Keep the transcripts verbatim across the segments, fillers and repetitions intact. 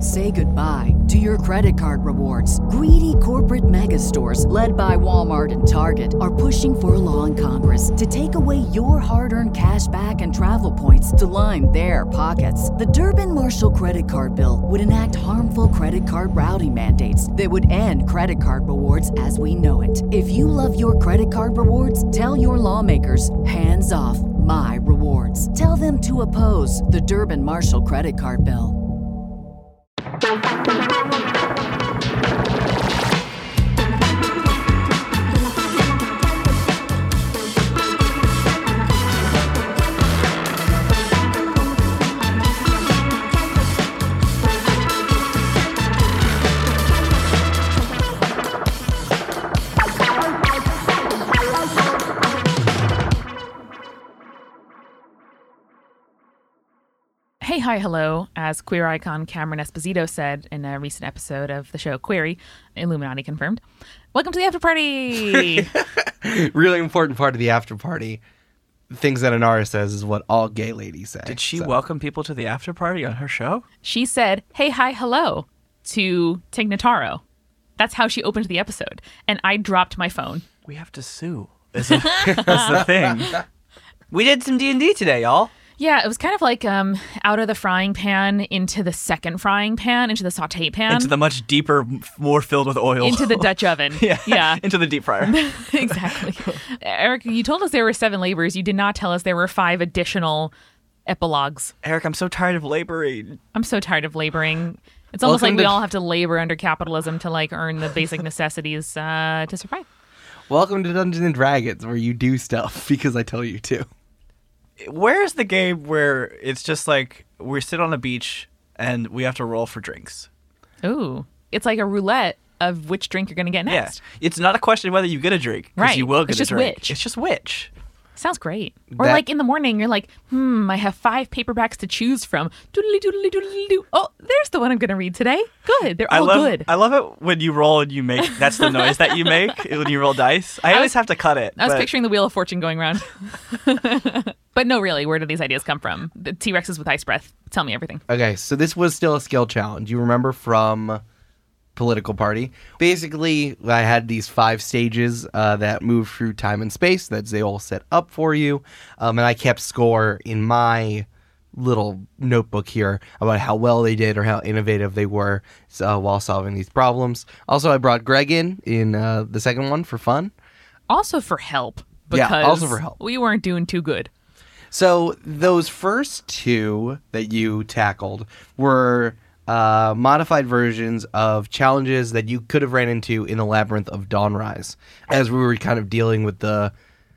Say goodbye to your credit card rewards. Greedy corporate mega stores, led by Walmart and Target, are pushing for a law in Congress to take away your hard-earned cash back and travel points to line their pockets. The Durbin-Marshall credit card bill would enact harmful credit card routing mandates that would end credit card rewards as we know it. If you love your credit card rewards, tell your lawmakers, hands off my rewards. Tell them to oppose the Durbin-Marshall credit card bill. Hey, hi, hello, as queer icon Cameron Esposito said in a recent episode of the show Query, Illuminati confirmed. Welcome to the after party! Really important part of the after party. Things that Inara says is what all gay ladies say. Did she so. welcome people to the after party on her show? She said, hey, hi, hello, to Tig Notaro. That's how she opened the episode. And I dropped my phone. We have to sue. Is it, that's the thing. We did some D and D today, y'all. Yeah, it was kind of like um, out of the frying pan into the second frying pan, into the saute pan. Into the much deeper, more filled with oil. Into the Dutch oven. yeah. yeah. Into the deep fryer. Exactly. Eric, you told us there were seven labors. You did not tell us there were five additional epilogues. Eric, I'm so tired of laboring. I'm so tired of laboring. It's almost Welcome like we to- all have to labor under capitalism to like earn the basic necessities uh, to survive. Welcome to Dungeons and Dragons, where you do stuff because I tell you to. Where's the game where it's just like we sit on a beach and we have to roll for drinks? Ooh. It's like a roulette of which drink you're going to get next. Yeah. It's not a question of whether you get a drink. Because Right. you will get It's a just drink. which. It's just which. Sounds great. Or That- like in the morning, you're like, hmm, I have five paperbacks to choose from. Doodly doodly doodly doo. Oh, there's the one I'm going to read today. Good. They're I all love, good. I love it when you roll and you make, that's the noise that you make when you roll dice. I, I always was- have to cut it. I was but picturing the Wheel of Fortune going around. But no, really, where do these ideas come from? The T-Rexes with ice breath. Tell me everything. Okay, so this was still a skill challenge. You remember from Political Party? Basically, I had these five stages uh, that move through time and space that they all set up for you. Um, and I kept score in my little notebook here about how well they did or how innovative they were uh, while solving these problems. Also, I brought Greg in in uh, the second one for fun. Also for help. Yeah, Because also for help. we weren't doing too good. So those first two that you tackled were uh, modified versions of challenges that you could have ran into in the Labyrinth of Dawnrise. As we were kind of dealing with the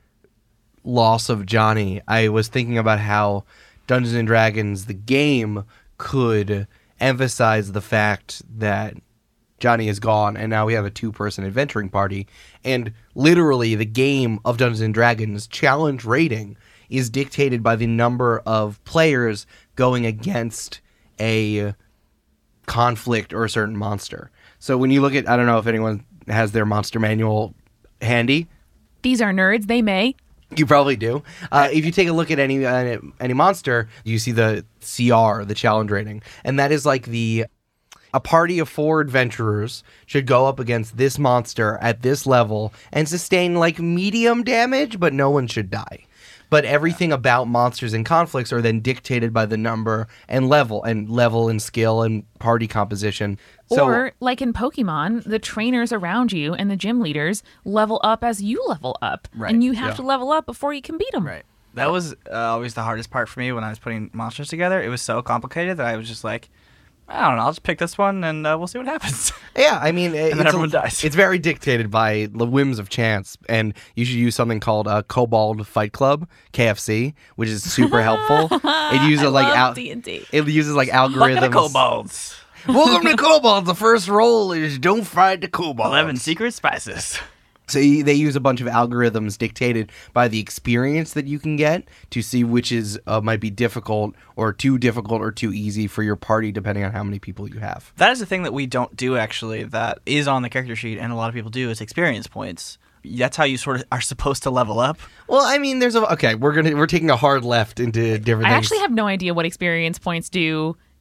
loss of Johnny, I was thinking about how Dungeons and Dragons, the game, could emphasize the fact that Johnny is gone, and now we have a two-person adventuring party. And literally, the game of Dungeons and Dragons challenge rating is dictated by the number of players going against a conflict or a certain monster. So when you look at, I don't know if anyone has their monster manual handy. These are nerds. They may. You probably do. Uh, if you take a look at any uh, any monster, you see the C R, the challenge rating, and that is like the a party of four adventurers should go up against this monster at this level and sustain like medium damage, but no one should die. But everything about monsters and conflicts are then dictated by the number and level, and level and skill and party composition. So, Or, like in Pokemon, the trainers around you and the gym leaders level up as you level up. Right, And you have yeah. to level up before you can beat them. Right. That was uh, always the hardest part for me when I was putting monsters together. It was so complicated that I was just like, I don't know, I'll just pick this one and uh, we'll see what happens. yeah, I mean, then it's, everyone a- dies. it's very dictated by the whims of chance, and you should use something called uh, Kobold Fight Club, K F C, which is super helpful. It uses I like love al- D and D. it uses like Bucket algorithms. of kobolds. Welcome to Kobold. The first role is don't fight the kobold. Eleven secret spices. So you, they use a bunch of algorithms dictated by the experience that you can get to see which is uh, might be difficult or too difficult or too easy for your party, depending on how many people you have. That is the thing that we don't do, actually, that is on the character sheet, and a lot of people do, is experience points. That's how you sort of are supposed to level up. Well, I mean, there's a okay. We're gonna we're taking a hard left into different I things. actually have no idea what experience points do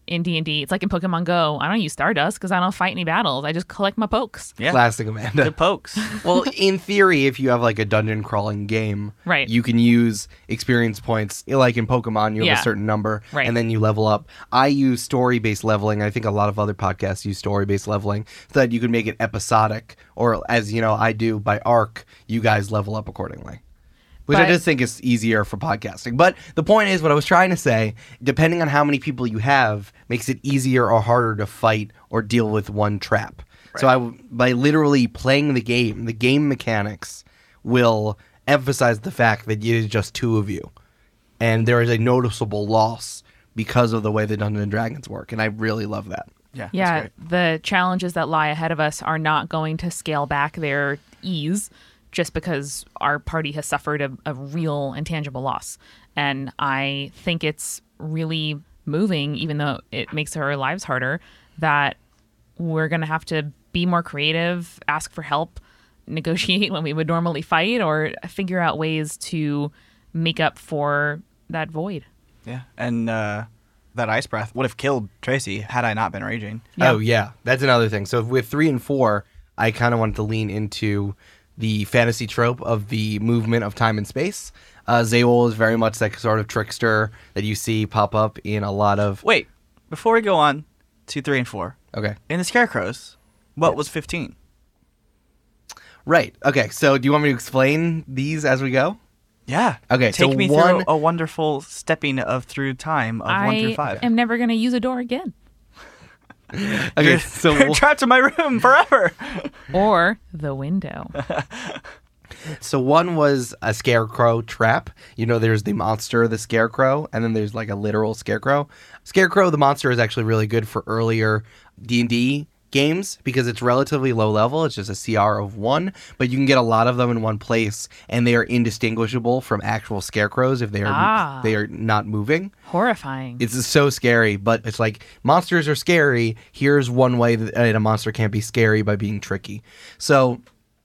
in D and D. It's like in Pokemon Go. I don't use Stardust because I don't fight any battles. I just collect my pokes. Yeah. Classic Amanda. Good pokes. Well, in theory, if you have like a dungeon crawling game, Right. you can use experience points. Like in Pokemon, you have Yeah. a certain number, Right. and then you level up. I use story-based leveling. I think a lot of other podcasts use story-based leveling so that you can make it episodic, or as you know, I do by arc. You guys level up accordingly. Which I But- just think is easier for podcasting. But the point is, what I was trying to say, depending on how many people you have, makes it easier or harder to fight or deal with one trap. So I, w- by literally playing the game, the game mechanics will emphasize the fact that it is just two of you. And there is a noticeable loss because of the way the Dungeons and Dragons work. And I really love that. Yeah. Yeah, That's great. the challenges that lie ahead of us are not going to scale back their ease just because our party has suffered a, a real and tangible loss. And I think it's really moving, even though it makes our lives harder, that we're going to have to be more creative, ask for help, negotiate when we would normally fight, or figure out ways to make up for that void. Yeah. And uh, that ice breath would have killed Tracy had I not been raging. Yeah. Oh, yeah. That's another thing. So with three and four, I kind of wanted to lean into the fantasy trope of the movement of time and space. Uh, Zaol is very much that sort of trickster that you see pop up in a lot of... Wait, before we go on to three and four, Okay. in the Scarecrows, what was fifteen? Right. Okay, so do you want me to explain these as we go? Yeah. Okay, Take so me one- through a wonderful stepping of through time of one through I five. am never going to use a door again. Okay, You're, so... you're trapped in my room forever. Or the window. So one was a scarecrow trap. You know, there's the monster, the scarecrow, and then there's like a literal scarecrow. Scarecrow, the monster, is actually really good for earlier D and D games because it's relatively low level. It's just a C R of one, but you can get a lot of them in one place, and they are indistinguishable from actual scarecrows if they are Ah. they are not moving. Horrifying. It's so scary, but it's like monsters are scary. Here's one way that a monster can't be scary by being tricky. So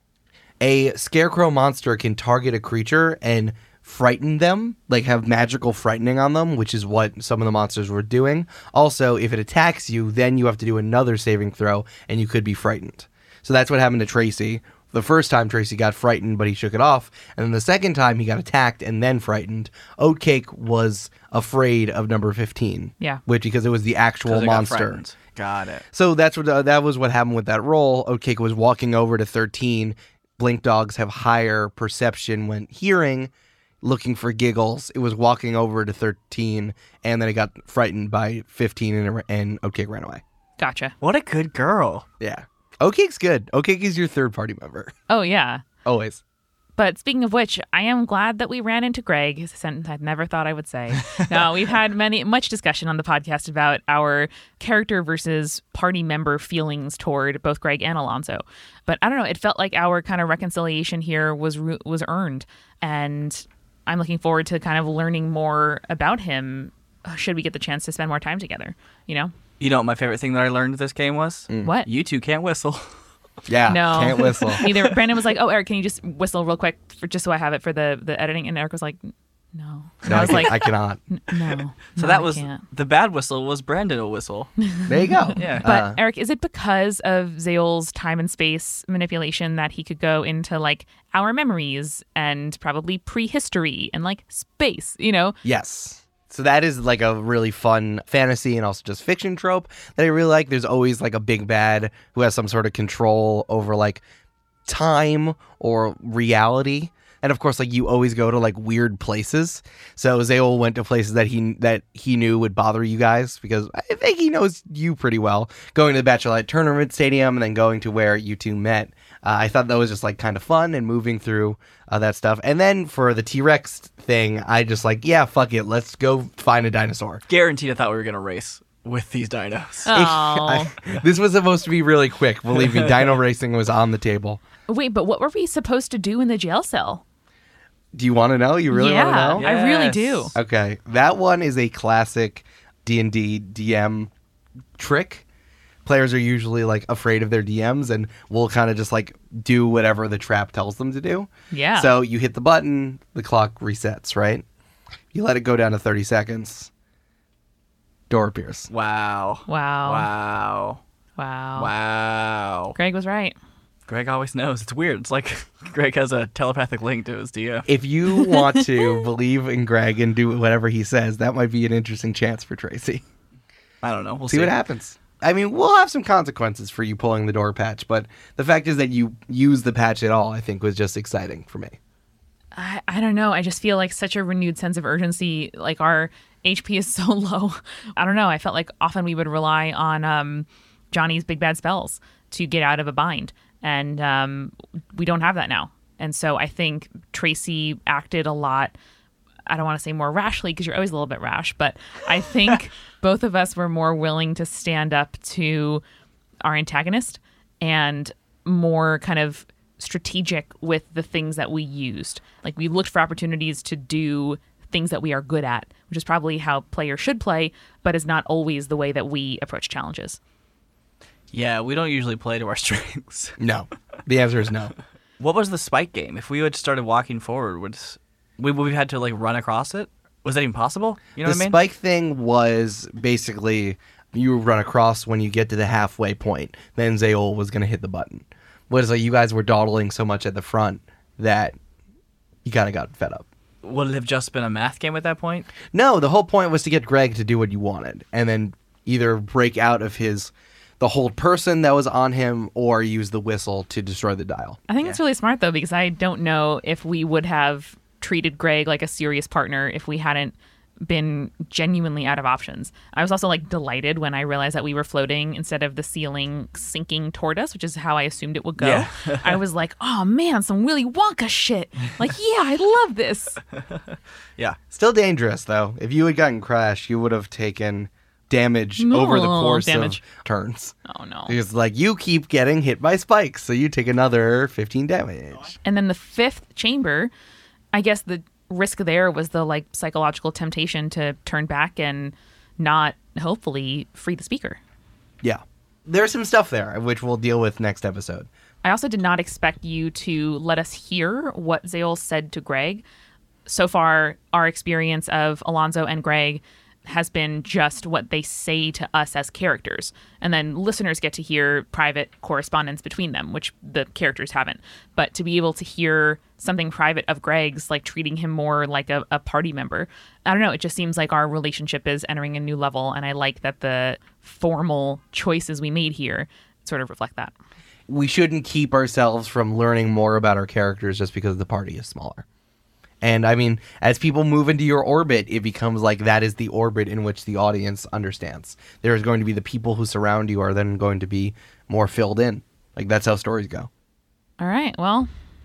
a scarecrow monster can target a creature and frighten them, like have magical frightening on them, which is what some of the monsters were doing. Also, if it attacks you, then you have to do another saving throw, and you could be frightened. So that's what happened to Tracy. The first time Tracy got frightened, but he shook it off. And then the second time he got attacked and then frightened. Oatcake was afraid of number fifteen. Yeah. Which, because it was the actual 'Cause it got monster. frightened. Got it. So that's what uh, that was what happened with that roll. Oatcake was walking over to thirteen. Blink dogs have higher perception when hearing, looking for giggles. It was walking over to thirteen, and then it got frightened by fifteen, and, and Oatcake ran away. Gotcha. What a good girl. Yeah. Oatcake's good. Oatcake is your third party member. Oh, yeah. Always. But speaking of which, I am glad that we ran into Greg. It's a sentence I never thought I would say. No, we've had many much discussion on the podcast about our character versus party member feelings toward both Greg and Alonso. But I don't know, it felt like our kind of reconciliation here was ru- was earned, and I'm looking forward to kind of learning more about him. Should we get the chance to spend more time together? You know You know what my favorite thing that I learned this game was? what? You two can't whistle. Yeah. No. Can't whistle. Neither. Brandon was like, "Oh, Eric, can you just whistle real quick for just so I have it for the the editing?" And Eric was like, "No." And No, I I, was can, like, I cannot. No. So no, that I was can't. the bad whistle was Brandon a whistle. There you go. Yeah. But Uh, Eric, is it because of Zaol's time and space manipulation that he could go into like our memories and probably prehistory and like space? You know? Yes. So that is like a really fun fantasy and also just fiction trope that I really like. There's always like a big bad who has some sort of control over like time or reality. And of course, like you always go to like weird places. So Zaol went to places that he that he knew would bother you guys because I think he knows you pretty well. Going to the Bachelorette Tournament Stadium and then going to where you two met. Uh, I thought that was just like kind of fun and moving through uh, that stuff. And then for the T-Rex thing, I just like, yeah, fuck it. Let's go find a dinosaur. Guaranteed I thought we were going to race with these dinos. Oh, I- this was supposed to be really quick. Believe me, dino racing was on the table. wait, but what were we supposed to do in the jail cell? Do you want to know? You really yeah, want to know? I really Yes. do. Okay, that one is a classic D and D D M trick. Players are usually like afraid of their D Ms and will kind of just like do whatever the trap tells them to do. Yeah. So you hit the button, the clock resets, right? You let it go down to thirty seconds. door appears. Wow. Wow. Wow. Wow. Wow. Greg was right. Greg always knows. It's weird. It's like Greg has a telepathic link to his D M. If you want to believe in Greg and do whatever he says, that might be an interesting chance for Tracy. I don't know. We'll see, see what happens. I mean, we'll have some consequences for you pulling the door patch, but the fact is that you use the patch at all, I think, was just exciting for me. I, I don't know. I just feel like such a renewed sense of urgency. Like our H P is so low. I don't know. I felt like often we would rely on um, Johnny's big bad spells to get out of a bind. And um, we don't have that now. And so I think Tracy acted a lot, I don't want to say more rashly because you're always a little bit rash, but I think both of us were more willing to stand up to our antagonist and more kind of strategic with the things that we used. Like we looked for opportunities to do things that we are good at, which is probably how players should play, but is not always the way that we approach challenges. Yeah, we don't usually play to our strengths. No. The answer is no. What was the spike game? If we had started walking forward, would we would we had to like run across it? Was that even possible? You know the what I mean? spike thing was basically you run across when you get to the halfway point. Then Zaol was going to hit the button. Whereas like you guys were dawdling so much at the front that you kind of got fed up. Would it have just been a math game at that point? No, the whole point was to get Greg to do what you wanted, and then either break out of his the hold person that was on him or use the whistle to destroy the dial. I think it's really smart, though, because I don't know if we would have treated Greg like a serious partner if we hadn't been genuinely out of options. I was also like delighted when I realized that we were floating instead of the ceiling sinking toward us, which is how I assumed it would go. Yeah. I was like, oh man, some Willy Wonka shit. Like, yeah, I love this. Yeah. Still dangerous, though. If you had gotten crashed, you would have taken damage over the No, course damage. of turns. Oh no. Because like you keep getting hit by spikes, so you take another fifteen damage. And then the fifth chamber, I guess the risk there was the like psychological temptation to turn back and not hopefully free the speaker. Yeah. There's some stuff there, which we'll deal with next episode. I also did not expect you to let us hear what Zaol said to Greg. So far, our experience of Alonzo and Greg has been just what they say to us as characters. And then listeners get to hear private correspondence between them, which the characters haven't. But to be able to hear something private of Greg's, like treating him more like a, a party member, I don't know, it just seems like our relationship is entering a new level. And I like that the formal choices we made here sort of reflect that. We shouldn't keep ourselves from learning more about our characters just because the party is smaller. And I mean, as people move into your orbit, it becomes like that is the orbit in which the audience understands. There is going to be the people who surround you are then going to be more filled in. Like that's how stories go. All right. Well,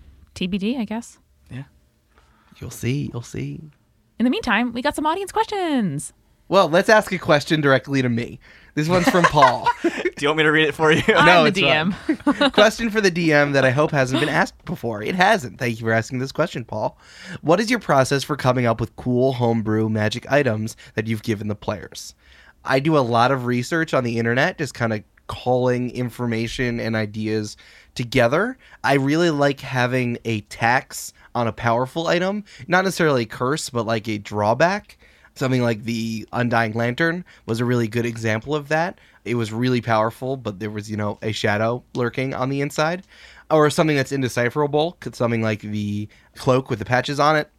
T B D, I guess. Yeah. You'll see. You'll see. In the meantime, we got some audience questions. Well, let's ask a question directly to me. This one's from Paul. Do you want me to read it for you? I'm No, the it's D M. fine. Question for the D M that I hope hasn't been asked before. It hasn't. Thank you for asking this question, Paul. What is your process for coming up with cool homebrew magic items that you've given the players? I do a lot of research on the internet, just kind of calling information and ideas together. I really like having a tax on a powerful item, not necessarily a curse, but like a drawback. Something like the Undying Lantern was a really good example of that. It was really powerful, but there was, you know, a shadow lurking on the inside. Or something that's indecipherable, something like the cloak with the patches on it.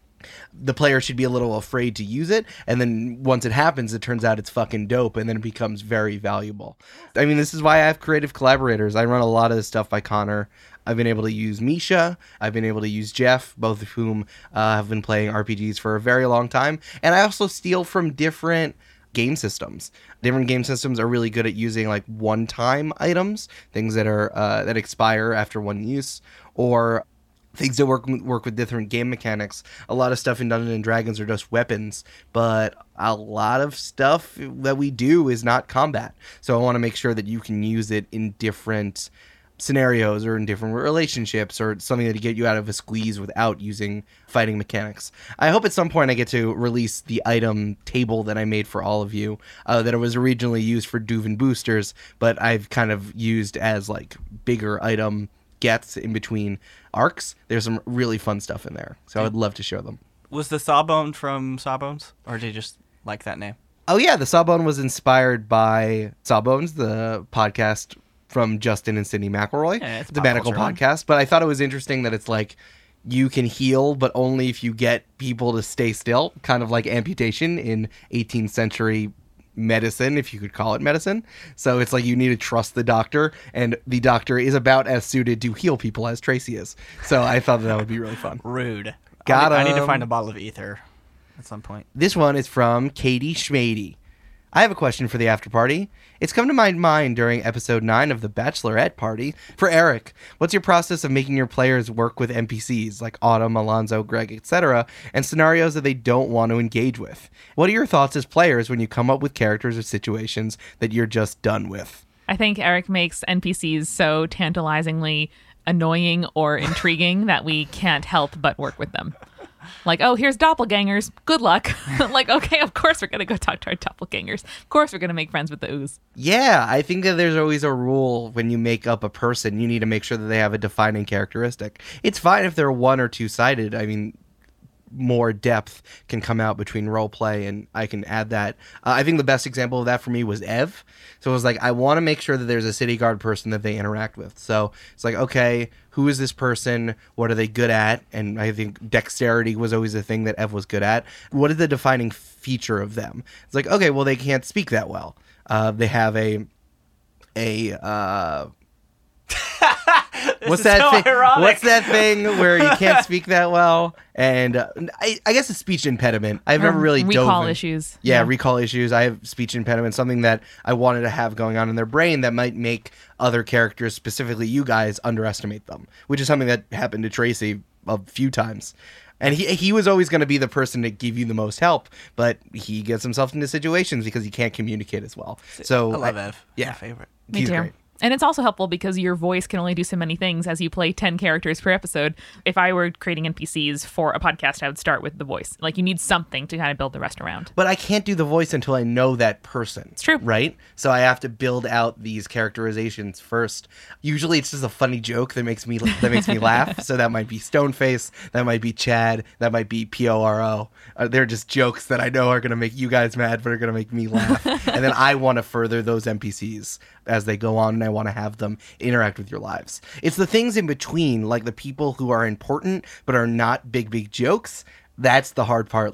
The player should be a little afraid to use it, and then once it happens, it turns out it's fucking dope, and then it becomes very valuable. I mean, this is why I have creative collaborators. I run a lot of this stuff by Connor. I've been able to use Misha. I've been able to use Jeff, both of whom uh, have been playing R P Gs for a very long time. And I also steal from different game systems. Different game systems are really good at using like one-time items, things that are uh, that expire after one use, or things that work work with different game mechanics. A lot of stuff in Dungeons and Dragons are just weapons, but a lot of stuff that we do is not combat. So I want to make sure that you can use it in different scenarios or in different relationships or something to get you out of a squeeze without using fighting mechanics. I hope at some point I get to release the item table that I made for all of you uh, that was originally used for Duven boosters, but I've kind of used as like bigger item gets in between arcs. There's some really fun stuff in there, so I would love to show them. Was the Sawbone from Sawbones, or did you just like that name? Oh, yeah. The Sawbone was inspired by Sawbones, the podcast from Justin and Sydney McElroy. Yeah, it's a the pop medical culture one. podcast. But I thought it was interesting that it's like you can heal, but only if you get people to stay still, kind of like amputation in eighteenth century medicine, if you could call it medicine. So it's like you need to trust the doctor, and the doctor is about as suited to heal people as Tracy is. So I thought that would be really fun. Rude. Got I need, I need to him. find a bottle of ether at some point. This one is from Katie Schmady. I have a question for the after party. It's come to my mind during episode nine of the Bachelorette Party. For Eric, what's your process of making your players work with N P Cs like Autumn, Alonzo, Greg, et cetera, and scenarios that they don't want to engage with? What are your thoughts as players when you come up with characters or situations that you're just done with? I think Eric makes N P Cs so tantalizingly annoying or intriguing that we can't help but work with them. Like, oh, here's doppelgangers. Good luck. Like, okay, of course we're going to go talk to our doppelgangers. Of course we're going to make friends with the ooze. Yeah, I think that there's always a rule when you make up a person. You need to make sure that they have a defining characteristic. It's fine if they're one or two-sided. I mean, more depth can come out between role play, and I can add that. Uh, I think the best example of that for me was Ev. So it was like, I want to make sure that there's a city guard person that they interact with. So it's like, okay, who is this person? What are they good at? And I think dexterity was always a thing that Ev was good at. What is the defining feature of them? It's like, okay, well, they can't speak that well. Uh, they have a a uh, what's is that so thing? ironic. What's that thing where you can't speak that well? And uh, I, I guess a speech impediment. I've never Or really dove recall in- issues. Yeah, Yeah. recall issues. I have speech impediment, something that I wanted to have going on in their brain that might make other characters, specifically you guys, underestimate them, which is something that happened to Tracy a few times. And he he was always going to be the person to give you the most help, but he gets himself into situations because he can't communicate as well. So I love Ev. Yeah. My favorite. Me he's too. great. And it's also helpful because your voice can only do so many things as you play ten characters per episode. If I were creating N P Cs for a podcast, I would start with the voice. Like, you need something to kind of build the rest around. But I can't do the voice until I know that person. It's true. Right? So I have to build out these characterizations first. Usually it's just a funny joke that makes me that makes me laugh. So that might be Stoneface, that might be Chad, that might be P O R O. Uh, they're just jokes that I know are going to make you guys mad, but are going to make me laugh. And then I want to further those N P Cs as they go on, and I want to have them interact with your lives. It's the things in between, like the people who are important but are not big, big jokes. That's the hard part.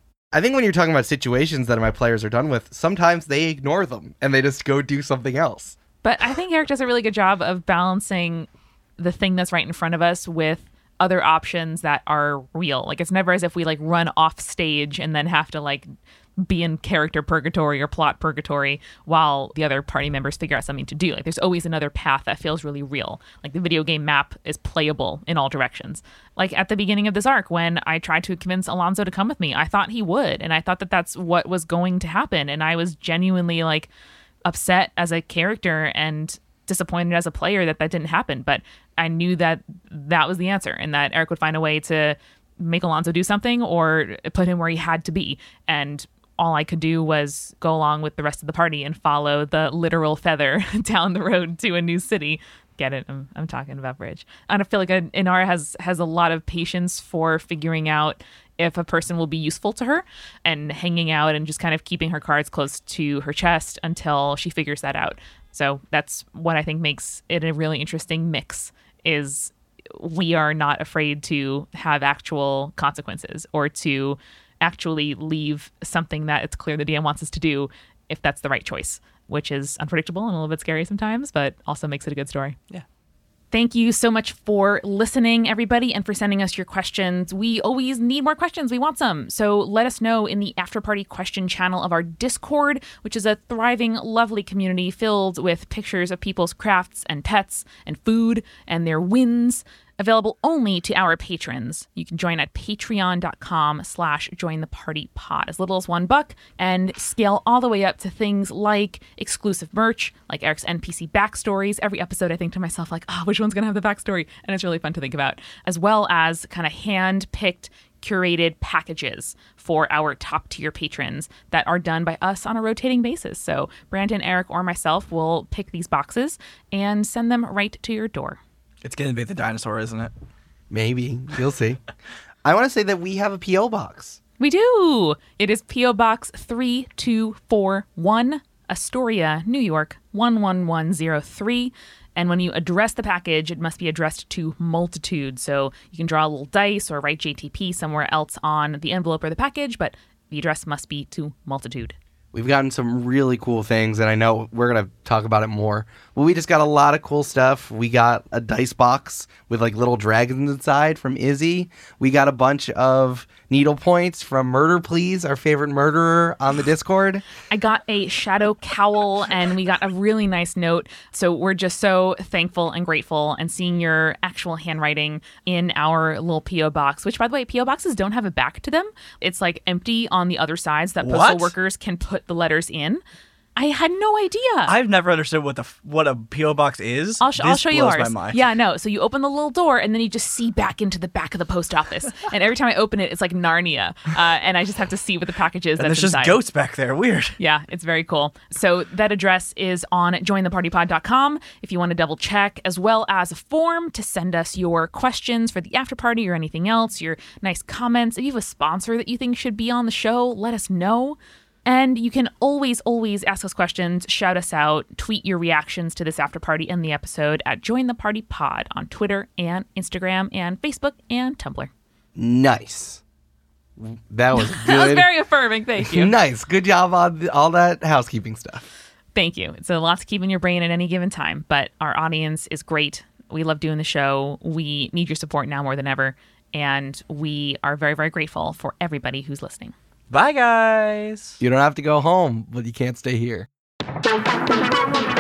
I think when you're talking about situations that my players are done with, sometimes they ignore them and they just go do something else. But I think Eric does a really good job of balancing the thing that's right in front of us with other options that are real. Like, it's never as if we like run off stage and then have to like be in character purgatory or plot purgatory while the other party members figure out something to do. Like, there's always another path that feels really real. Like, the video game map is playable in all directions. Like, at the beginning of this arc, when I tried to convince Alonzo to come with me, I thought he would, and I thought that that's what was going to happen, and I was genuinely like upset as a character and disappointed as a player that that didn't happen. But I knew that that was the answer, and that Eric would find a way to make Alonzo do something or put him where he had to be. And all I could do was go along with the rest of the party and follow the literal feather down the road to a new city. Get it? I'm, I'm talking about Bridge. And I feel like Inara has has a lot of patience for figuring out if a person will be useful to her and hanging out and just kind of keeping her cards close to her chest until she figures that out. So that's what I think makes it a really interesting mix, is we are not afraid to have actual consequences or to actually leave something that it's clear the D M wants us to do if that's the right choice, which is unpredictable and a little bit scary sometimes, but also makes it a good story. Yeah. Thank you so much for listening, everybody, and for sending us your questions. We always need more questions. We want some. So let us know in the After Party question channel of our Discord, which is a thriving, lovely community filled with pictures of people's crafts and pets and food and their wins, available only to our patrons. You can join at patreon.com slash join the party pod, as little as one buck, and scale all the way up to things like exclusive merch, like Eric's N P C backstories. Every episode I think to myself, like, oh, which one's going to have the backstory? And it's really fun to think about, as well as kind of hand-picked, curated packages for our top tier patrons that are done by us on a rotating basis. So Brandon, Eric, or myself will pick these boxes and send them right to your door. It's getting to be the dinosaur, isn't it? Maybe. You'll see. I want to say that we have a P O box. We do. It is P O. Box three two four one, Astoria, New York, one one one zero three. And when you address the package, it must be addressed to Multitude. So you can draw a little dice or write J T P somewhere else on the envelope or the package, but the address must be to Multitude. We've gotten some really cool things, and I know we're going to talk about it more. Well, we just got a lot of cool stuff. We got a dice box with like little dragons inside from Izzy. We got a bunch of needle points from Murder Please, our favorite murderer on the Discord. I got a shadow cowl, and we got a really nice note. So we're just so thankful and grateful, and seeing your actual handwriting in our little P O box, which, by the way, P O boxes don't have a back to them. It's like empty on the other sides that postal What? workers can put the letters in. I had no idea. I've never understood what the f- what a P O box is. I'll, sh- I'll This show you blows ours. my mind. Yeah, no. So you open the little door, and then you just see back into the back of the post office. And every time I open it, it's like Narnia, uh, and I just have to see what the package is. And that's there's just inside. goats back there. Weird. Yeah, it's very cool. So that address is on join the party pod dot com if you want to double check, as well as a form to send us your questions for the after party or anything else, your nice comments. If you have a sponsor that you think should be on the show, let us know. And you can always, always ask us questions, shout us out, tweet your reactions to this after party and the episode at Join the Party Pod on Twitter and Instagram and Facebook and Tumblr. Nice. That was good. That was very affirming. Thank you. Nice. Good job on the, all that housekeeping stuff. Thank you. It's a lot to keep in your brain at any given time, but our audience is great. We love doing the show. We need your support now more than ever, and we are very, very grateful for everybody who's listening. Bye, guys. You don't have to go home, but you can't stay here.